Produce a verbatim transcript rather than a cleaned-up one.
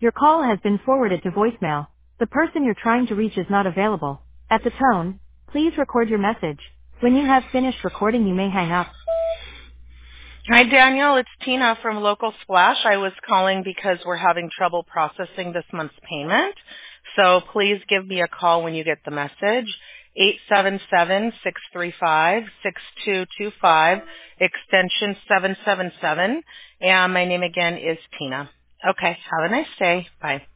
Your call has been forwarded to voicemail. The person you're trying to reach is not available. At the tone, please record your message. When you have finished recording, you may hang up. Hi, Daniel. It's Tina from Local Splash. I was calling because we're having trouble processing this month's payment. So please give me a call when you get the message. eight seven seven, six three five, six two two five, extension seven seven seven. And my name again is Tina. Okay. Have a nice day. Bye.